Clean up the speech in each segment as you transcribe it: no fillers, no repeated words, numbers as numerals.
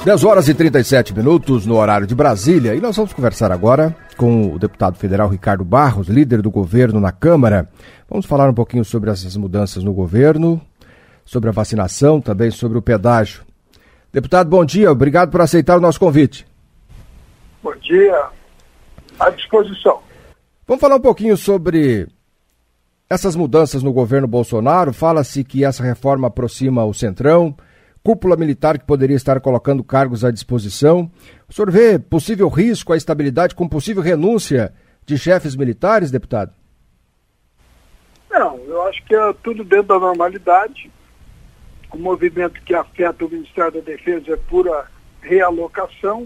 10h37 no horário de Brasília, e nós vamos conversar agora com o deputado federal Ricardo Barros, líder do governo na Câmara. Vamos falar um pouquinho sobre essas mudanças no governo, sobre a vacinação, também sobre o pedágio. Deputado, bom dia, obrigado por aceitar o nosso convite. Bom dia, à disposição. Vamos falar um pouquinho sobre essas mudanças no governo Bolsonaro. Fala-se que essa reforma aproxima o Centrão, cúpula militar que poderia estar colocando cargos à disposição. O senhor vê possível risco à estabilidade com possível renúncia de chefes militares, deputado? Não, eu acho que é tudo dentro da normalidade. O movimento que afeta o Ministério da Defesa é pura realocação.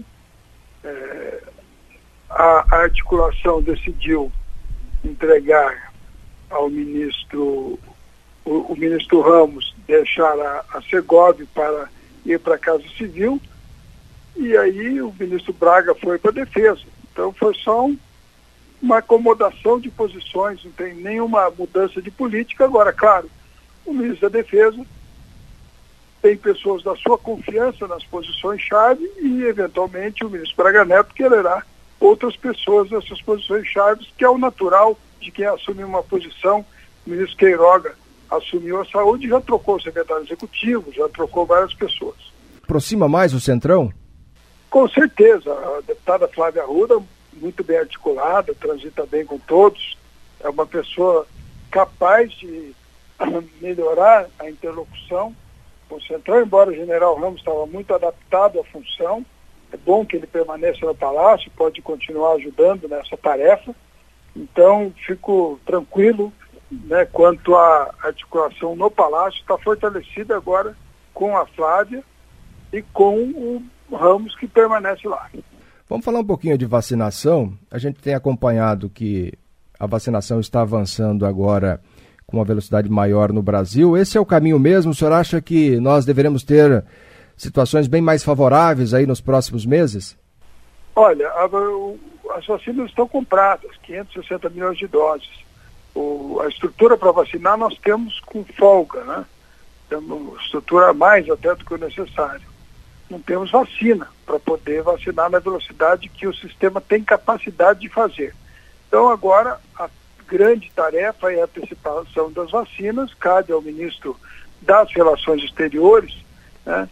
A articulação decidiu entregar ao ministro, o ministro Ramos, deixar a Segov para ir para a Casa Civil, e aí o ministro Braga foi para a Defesa. Então foi só uma acomodação de posições, não tem nenhuma mudança de política. Agora, claro, o ministro da Defesa tem pessoas da sua confiança nas posições-chave e, eventualmente, o ministro Braga Neto quererá outras pessoas nessas posições-chave, que é o natural de quem assume uma posição. O ministro Queiroga assumiu a saúde e já trocou o secretário executivo, já trocou várias pessoas. Aproxima mais o Centrão? Com certeza. A deputada Flávia Arruda, muito bem articulada, transita bem com todos, é uma pessoa capaz de melhorar a interlocução com o Centrão, embora o general Ramos estava muito adaptado à função. É bom que ele permaneça no Palácio, pode continuar ajudando nessa tarefa. Então, fico tranquilo, né, quanto à articulação no Palácio. Está fortalecida agora com a Flávia e com o Ramos, que permanece lá. Vamos falar um pouquinho de vacinação. A gente tem acompanhado que a vacinação está avançando agora com uma velocidade maior no Brasil. Esse é o caminho mesmo? O senhor acha que nós deveremos ter situações bem mais favoráveis aí nos próximos meses? Olha, as vacinas estão compradas, 560 milhões de doses. A estrutura para vacinar nós temos com folga, né? Temos estrutura a mais até do que o necessário. Não temos vacina para poder vacinar na velocidade que o sistema tem capacidade de fazer. Então agora a grande tarefa é a antecipação das vacinas, cabe ao ministro das Relações Exteriores, né,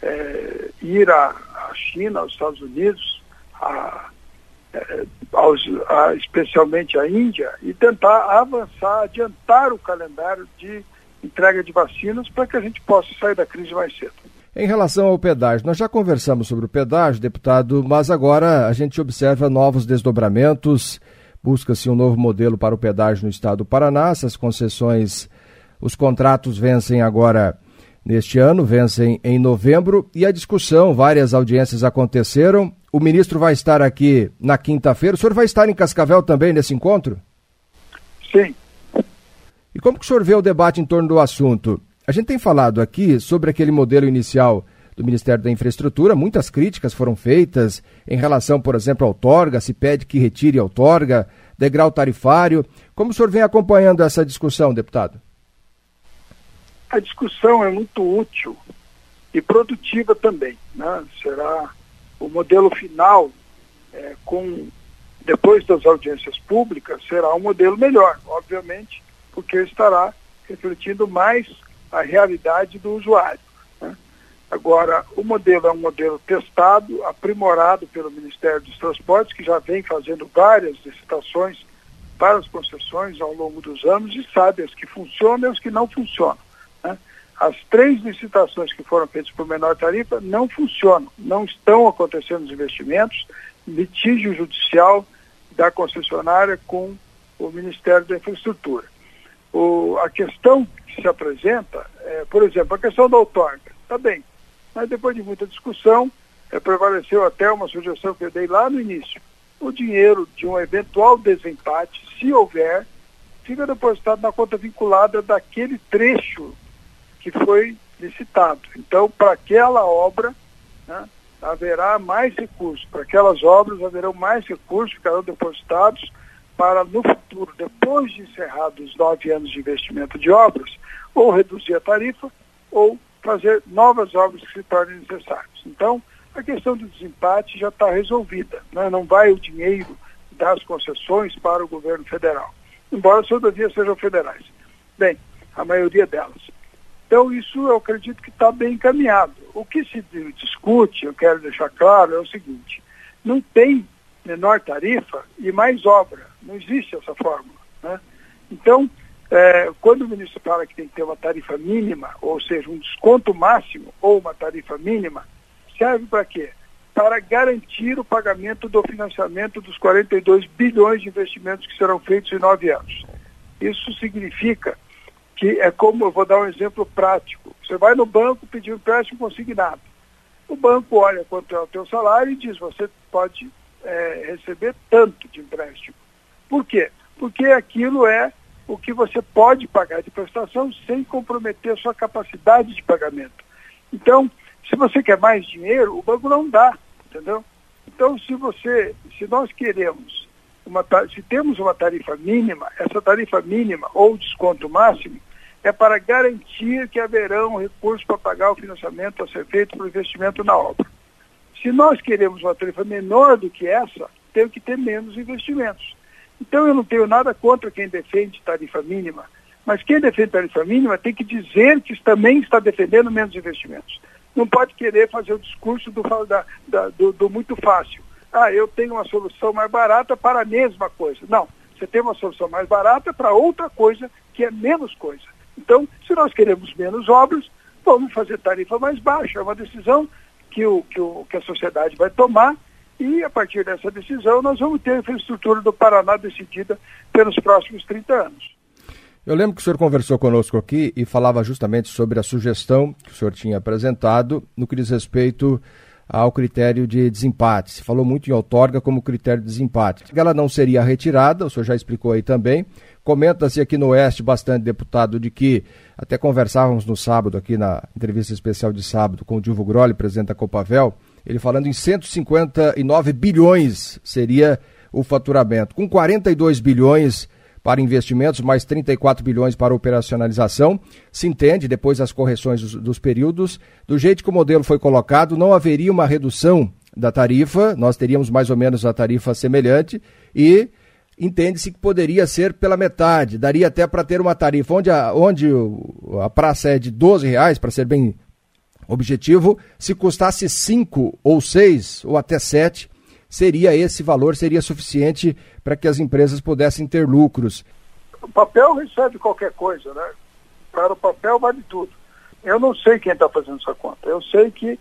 ir à China, aos Estados Unidos, especialmente à Índia, e tentar avançar, adiantar o calendário de entrega de vacinas para que a gente possa sair da crise mais cedo. Em relação ao pedágio, nós já conversamos sobre o pedágio, deputado, mas agora a gente observa novos desdobramentos. Busca-se um novo modelo para o pedágio no estado do Paraná. Essas concessões, os contratos vencem agora neste ano, vencem em novembro, e a discussão, várias audiências aconteceram. O ministro vai estar aqui na quinta-feira. O senhor vai estar em Cascavel também nesse encontro? Sim. E como que o senhor vê o debate em torno do assunto? A gente tem falado aqui sobre aquele modelo inicial do Ministério da Infraestrutura. Muitas críticas foram feitas em relação, por exemplo, à outorga, se pede que retire a outorga, degrau tarifário. Como o senhor vem acompanhando essa discussão, deputado? A discussão é muito útil e produtiva também, né? Será o modelo final, depois das audiências públicas, será um modelo melhor, obviamente, porque estará refletindo mais a realidade do usuário, né? Agora, o modelo é um modelo testado, aprimorado pelo Ministério dos Transportes, que já vem fazendo várias licitações para as concessões ao longo dos anos e sabe as que funcionam e as que não funcionam, né? As 3 licitações que foram feitas por menor tarifa não funcionam, não estão acontecendo os investimentos, litígio judicial da concessionária com o Ministério da Infraestrutura. A questão que se apresenta por exemplo, a questão da outorga. Está bem, mas depois de muita discussão, prevaleceu até uma sugestão que eu dei lá no início. O dinheiro de um eventual desempate, se houver, fica depositado na conta vinculada daquele trecho que foi licitado. Então, para aquela obra, né, haverá mais recursos. Para aquelas obras haverão mais recursos, ficarão depositados para, no futuro, depois de encerrados os 9 anos de investimento de obras, ou reduzir a tarifa, ou fazer novas obras que se tornem necessárias. Então, a questão do desempate já está resolvida, né? Não vai o dinheiro das concessões para o governo federal, embora as rodovias sejam federais. Bem, a maioria delas. Então isso eu acredito que está bem encaminhado. O que se discute, eu quero deixar claro, é o seguinte: não tem menor tarifa e mais obra. Não existe essa fórmula, né? Então, quando o ministro fala que tem que ter uma tarifa mínima, ou seja, um desconto máximo ou uma tarifa mínima, serve para quê? Para garantir o pagamento do financiamento dos 42 bilhões de investimentos que serão feitos em 9 anos. Isso significa que é como, eu vou dar um exemplo prático. Você vai no banco pedir um empréstimo consignado. O banco olha quanto é o teu salário e diz, você pode receber tanto de empréstimo. Por quê? Porque aquilo é o que você pode pagar de prestação sem comprometer a sua capacidade de pagamento. Então, se você quer mais dinheiro, o banco não dá, entendeu? Então, se nós queremos, se temos uma tarifa mínima, essa tarifa mínima ou desconto máximo é para garantir que haverão recursos para pagar o financiamento a ser feito para o investimento na obra. Se nós queremos uma tarifa menor do que essa, tem que ter menos investimentos. Então, eu não tenho nada contra quem defende tarifa mínima, mas quem defende tarifa mínima tem que dizer que também está defendendo menos investimentos. Não pode querer fazer o discurso do muito fácil. Eu tenho uma solução mais barata para a mesma coisa. Não, você tem uma solução mais barata para outra coisa que é menos coisa. Então, se nós queremos menos obras, vamos fazer tarifa mais baixa. É uma decisão que a sociedade vai tomar e, a partir dessa decisão, nós vamos ter a infraestrutura do Paraná decidida pelos próximos 30 anos. Eu lembro que o senhor conversou conosco aqui e falava justamente sobre a sugestão que o senhor tinha apresentado no que diz respeito ao critério de desempate. Se falou muito em outorga como critério de desempate. Ela não seria retirada, o senhor já explicou aí também. Comenta-se aqui no Oeste bastante, deputado, de que até conversávamos no sábado, aqui na entrevista especial de sábado, com o Dilvo Grolli, presidente da Copavel, ele falando em 159 bilhões seria o faturamento, com 42 bilhões para investimentos, mais 34 bilhões para operacionalização. Se entende, depois das correções dos períodos, do jeito que o modelo foi colocado, não haveria uma redução da tarifa, nós teríamos mais ou menos a tarifa semelhante e entende-se que poderia ser pela metade, daria até para ter uma tarifa onde a praça é de R$12, para ser bem objetivo, se custasse 5 ou 6 ou até 7, esse valor seria suficiente para que as empresas pudessem ter lucros. O papel recebe qualquer coisa, né? Para o papel vale tudo. Eu não sei quem está fazendo essa conta. Eu sei que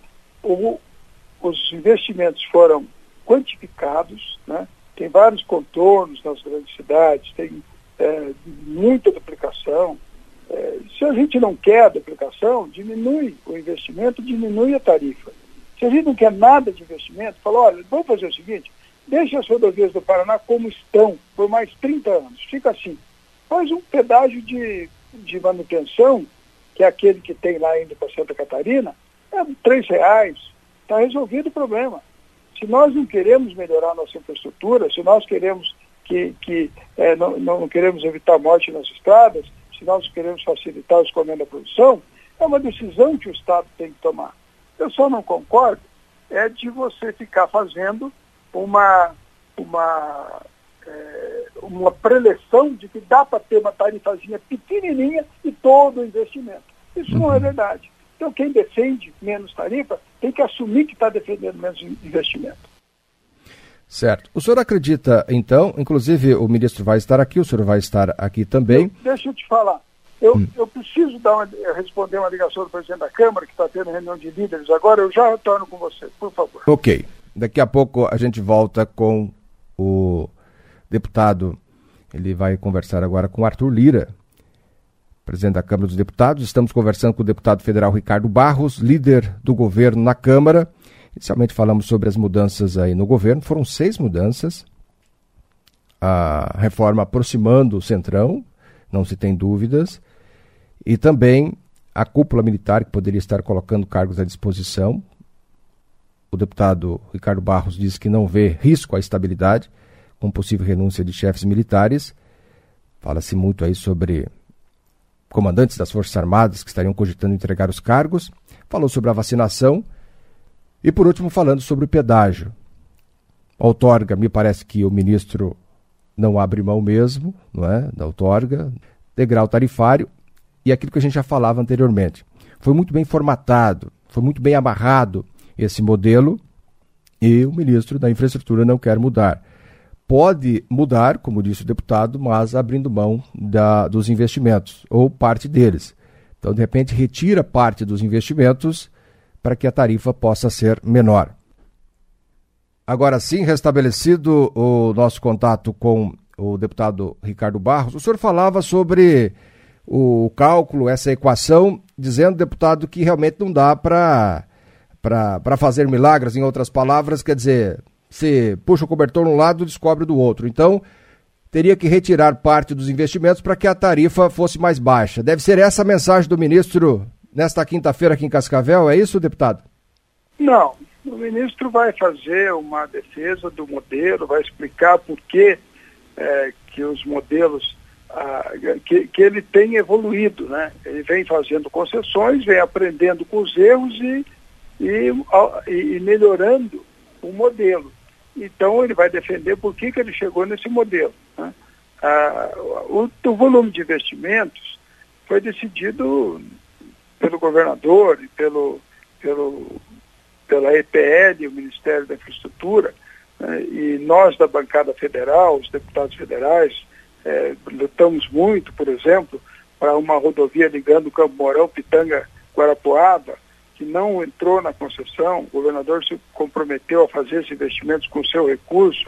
os investimentos foram quantificados, né? Tem vários contornos nas grandes cidades, tem muita duplicação. Se a gente não quer a duplicação, diminui o investimento, diminui a tarifa. Se a gente não quer nada de investimento, fala, olha, vamos fazer o seguinte, deixa as rodovias do Paraná como estão por mais 30 anos, fica assim. Faz um pedágio de manutenção, que é aquele que tem lá indo para Santa Catarina, é R$3, está resolvido o problema. Se nós não queremos melhorar a nossa infraestrutura, se nós queremos não queremos evitar morte nas estradas, se nós queremos facilitar o escoamento da produção, é uma decisão que o Estado tem que tomar. Eu só não concordo de você ficar fazendo uma preleção de que dá para ter uma tarifazinha pequenininha e todo o investimento. Isso não é verdade. Então, quem defende menos tarifa tem que assumir que está defendendo menos investimento. Certo. O senhor acredita, então, inclusive o ministro vai estar aqui, o senhor vai estar aqui também. Deixa eu te falar. Eu preciso responder uma ligação do presidente da Câmara, que está tendo reunião de líderes agora. Eu já retorno com você, por favor. Ok. Daqui a pouco a gente volta com o deputado. Ele vai conversar agora com Arthur Lira, presidente da Câmara dos Deputados. Estamos conversando com o deputado federal Ricardo Barros, líder do governo na Câmara. Inicialmente falamos sobre as mudanças aí no governo. Foram 6 mudanças. A reforma aproximando o Centrão, não se tem dúvidas. E também a cúpula militar, que poderia estar colocando cargos à disposição. O deputado Ricardo Barros diz que não vê risco à estabilidade, com possível renúncia de chefes militares. Fala-se muito aí sobre comandantes das Forças Armadas que estariam cogitando entregar os cargos. Falou sobre a vacinação. E por último, falando sobre o pedágio. A outorga, me parece que o ministro não abre mão mesmo, não é? Da outorga, degrau tarifário, e aquilo que a gente já falava anteriormente. Foi muito bem formatado, foi muito bem amarrado esse modelo, e o ministro da Infraestrutura não quer mudar. Pode mudar, como disse o deputado, mas abrindo mão dos investimentos, ou parte deles. Então, de repente, retira parte dos investimentos para que a tarifa possa ser menor. Agora sim, restabelecido o nosso contato com o deputado Ricardo Barros, o senhor falava sobre o cálculo, essa equação, dizendo, deputado, que realmente não dá para fazer milagres, em outras palavras, quer dizer, se puxa o cobertor de um lado, descobre do outro. Então, teria que retirar parte dos investimentos para que a tarifa fosse mais baixa. Deve ser essa a mensagem do ministro nesta quinta-feira aqui em Cascavel, é isso, deputado? Não, o ministro vai fazer uma defesa do modelo, vai explicar por que os modelos, que ele tem evoluído, né? Ele vem fazendo concessões, vem aprendendo com os erros e melhorando o modelo. Então ele vai defender por que ele chegou nesse modelo, né? O volume de investimentos foi decidido pelo governador e pela EPL, o Ministério da Infraestrutura, né? E nós da bancada federal, os deputados federais, lutamos muito, por exemplo, para uma rodovia ligando Campo Mourão, Pitanga, Guarapuava, que não entrou na concessão. O governador se comprometeu a fazer esses investimentos com o seu recurso,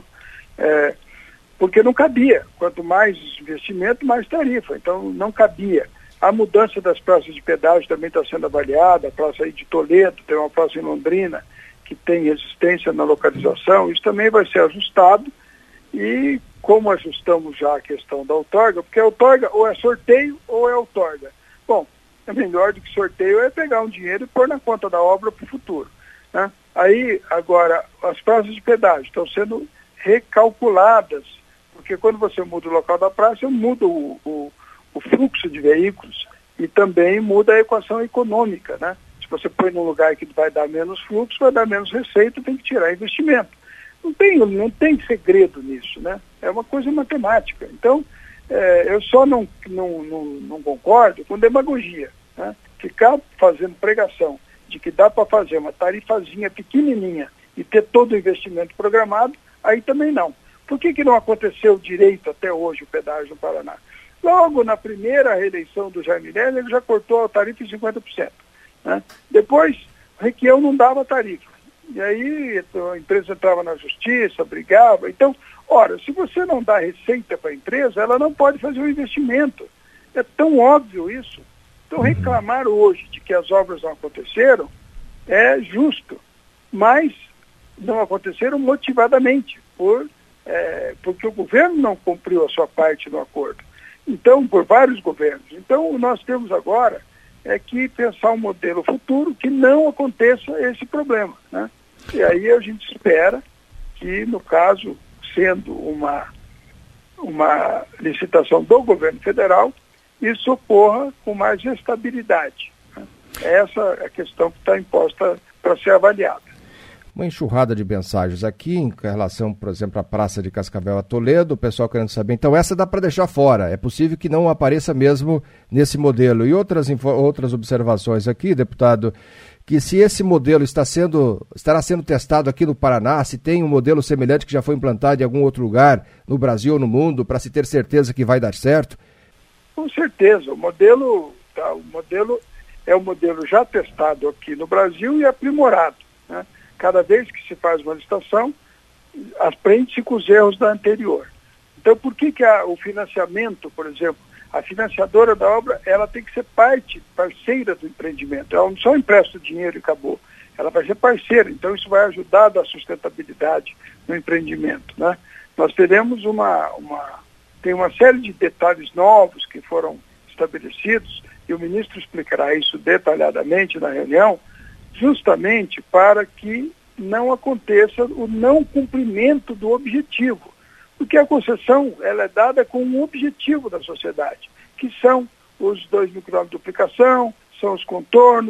porque não cabia. Quanto mais investimento, mais tarifa. Então, não cabia. A mudança das praças de pedágio também está sendo avaliada. A praça aí de Toledo, tem uma praça em Londrina que tem resistência na localização. Isso também vai ser ajustado. E como ajustamos já a questão da outorga, porque a outorga ou é sorteio ou é outorga. Bom, é melhor do que sorteio é pegar um dinheiro e pôr na conta da obra para o futuro, né? Aí, agora, as praças de pedágio estão sendo recalculadas, porque quando você muda o local da praça, muda o fluxo de veículos e também muda a equação econômica, né? Se você põe num lugar que vai dar menos fluxo, vai dar menos receita, tem que tirar investimento. Não tem segredo nisso, né? É uma coisa matemática. Então, eu só não concordo com demagogia, né? Ficar fazendo pregação de que dá para fazer uma tarifazinha pequenininha e ter todo o investimento programado, aí também não. Por que não aconteceu direito até hoje o pedágio no Paraná? Logo na primeira reeleição do Jaime Lerner, ele já cortou a tarifa em 50%. Né? Depois, o Requião não dava tarifa. E aí a empresa entrava na justiça, brigava. Então, ora, se você não dá receita para a empresa, ela não pode fazer o investimento. É tão óbvio isso. Então, reclamar hoje de que as obras não aconteceram é justo, mas não aconteceram motivadamente, porque o governo não cumpriu a sua parte no acordo. Então, por vários governos. Então, nós temos agora que pensar um modelo futuro que não aconteça esse problema, né? E aí a gente espera que, no caso, sendo uma licitação do governo federal, isso ocorra com mais estabilidade, né? Essa é a questão que está imposta para ser avaliada. Uma enxurrada de mensagens aqui em relação, por exemplo, à Praça de Cascavel a Toledo, o pessoal querendo saber, então essa dá para deixar fora, é possível que não apareça mesmo nesse modelo. E outras observações aqui, deputado, que se esse modelo estará sendo testado aqui no Paraná, se tem um modelo semelhante que já foi implantado em algum outro lugar, no Brasil ou no mundo, para se ter certeza que vai dar certo? Com certeza, o modelo é um modelo já testado aqui no Brasil e aprimorado, né? Cada vez que se faz uma licitação, aprende-se com os erros da anterior. Então, por que o financiamento, por exemplo, a financiadora da obra, ela tem que ser parceira do empreendimento. Ela não só empresta o dinheiro e acabou. Ela vai ser parceira. Então, isso vai ajudar a dar sustentabilidade no empreendimento, né? Nós teremos tem uma série de detalhes novos que foram estabelecidos, e o ministro explicará isso detalhadamente na reunião, justamente para que não aconteça o não cumprimento do objetivo. Porque a concessão ela é dada com um objetivo da sociedade, que são os 2.000 quilômetros de duplicação, são os contornos,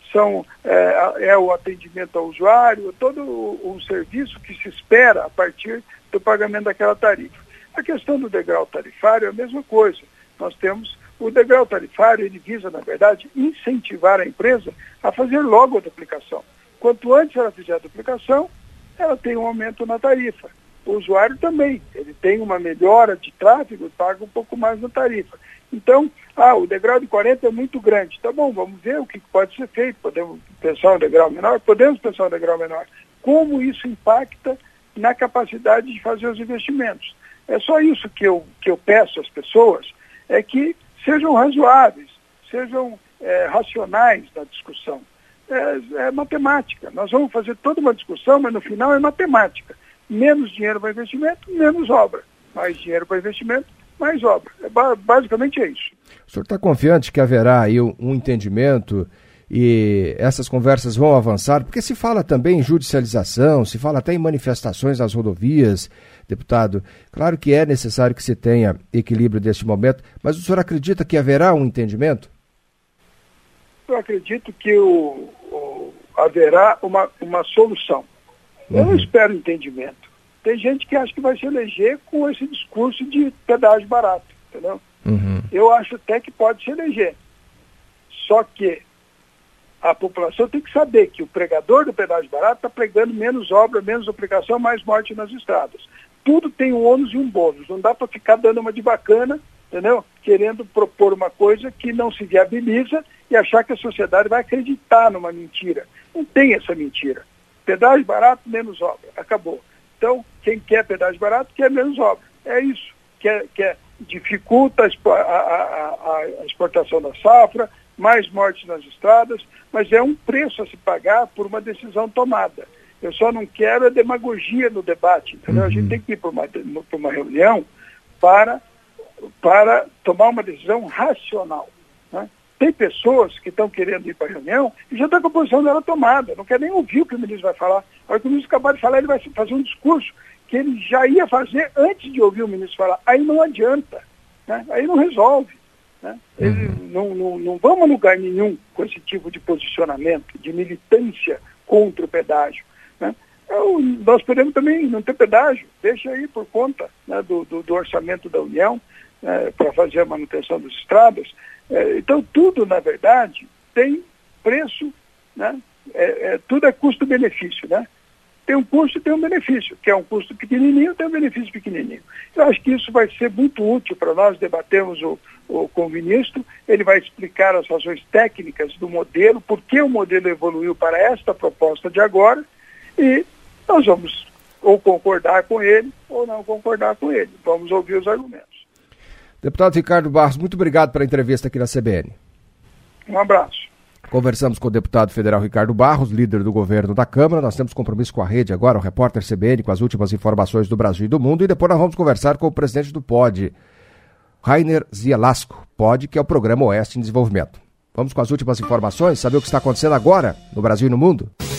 é o atendimento ao usuário, todo o serviço que se espera a partir do pagamento daquela tarifa. A questão do degrau tarifário é a mesma coisa. Nós temos o degrau tarifário, ele visa, na verdade, incentivar a empresa a fazer logo a duplicação. Quanto antes ela fizer a duplicação, ela tem um aumento na tarifa. O usuário também, ele tem uma melhora de tráfego e paga um pouco mais na tarifa. Então, o degrau de 40 é muito grande. Tá bom, vamos ver o que pode ser feito. Podemos pensar um degrau menor? Podemos pensar um degrau menor. Como isso impacta na capacidade de fazer os investimentos? É só isso que eu peço às pessoas, é que sejam razoáveis, sejam racionais na discussão. É matemática. Nós vamos fazer toda uma discussão, mas no final é matemática. Menos dinheiro para investimento, menos obra. Mais dinheiro para investimento, mais obra. Basicamente é isso. O senhor está confiante que haverá aí um entendimento e essas conversas vão avançar? Porque se fala também em judicialização, se fala até em manifestações nas rodovias, deputado. Claro que é necessário que se tenha equilíbrio neste momento, mas o senhor acredita que haverá um entendimento? Eu acredito que haverá uma solução. Eu não espero entendimento. Tem gente que acha que vai se eleger com esse discurso de pedágio barato, entendeu? Eu acho até que pode se eleger. Só que a população tem que saber que o pregador do pedágio barato está pregando menos obra, menos aplicação, mais morte nas estradas. Tudo tem um ônus e um bônus. Não dá para ficar dando uma de bacana, entendeu? Querendo propor uma coisa que não se viabiliza e achar que a sociedade vai acreditar numa mentira. Não tem essa mentira. Pedágio barato, menos obra. Acabou. Então, quem quer pedágio barato, quer menos obra. É isso. Quer dificulta a exportação da safra, mais mortes nas estradas, mas é um preço a se pagar por uma decisão tomada. Eu só não quero a demagogia no debate, entendeu? A gente tem que ir para uma reunião para tomar uma decisão racional, né? Tem pessoas que estão querendo ir para a reunião e já estão com a posição dela tomada, não quer nem ouvir o que o ministro vai falar. A hora que o ministro acabar de falar, ele vai fazer um discurso que ele já ia fazer antes de ouvir o ministro falar. Aí não adianta, né? Aí não resolve, né? Não vamos a lugar nenhum com esse tipo de posicionamento, de militância contra o pedágio, né? Nós podemos também não ter pedágio, deixa aí por conta, né, do orçamento da União, para fazer a manutenção das estradas. Então, tudo, na verdade, tem preço, né? Tudo é custo-benefício, né? Tem um custo e tem um benefício, que é um custo pequenininho, tem um benefício pequenininho. Eu acho que isso vai ser muito útil para nós debatermos com o ministro. Ele vai explicar as razões técnicas do modelo, por que o modelo evoluiu para esta proposta de agora, e nós vamos ou concordar com ele ou não concordar com ele. Vamos ouvir os argumentos. Deputado Ricardo Barros, muito obrigado pela entrevista aqui na CBN. Um abraço. Conversamos com o deputado federal Ricardo Barros, líder do governo da Câmara. Nós temos compromisso com a rede agora, o repórter CBN, com as últimas informações do Brasil e do mundo. E depois nós vamos conversar com o presidente do POD, Rainer Zielasco, POD, que é o Programa Oeste em Desenvolvimento. Vamos com as últimas informações, saber o que está acontecendo agora no Brasil e no mundo?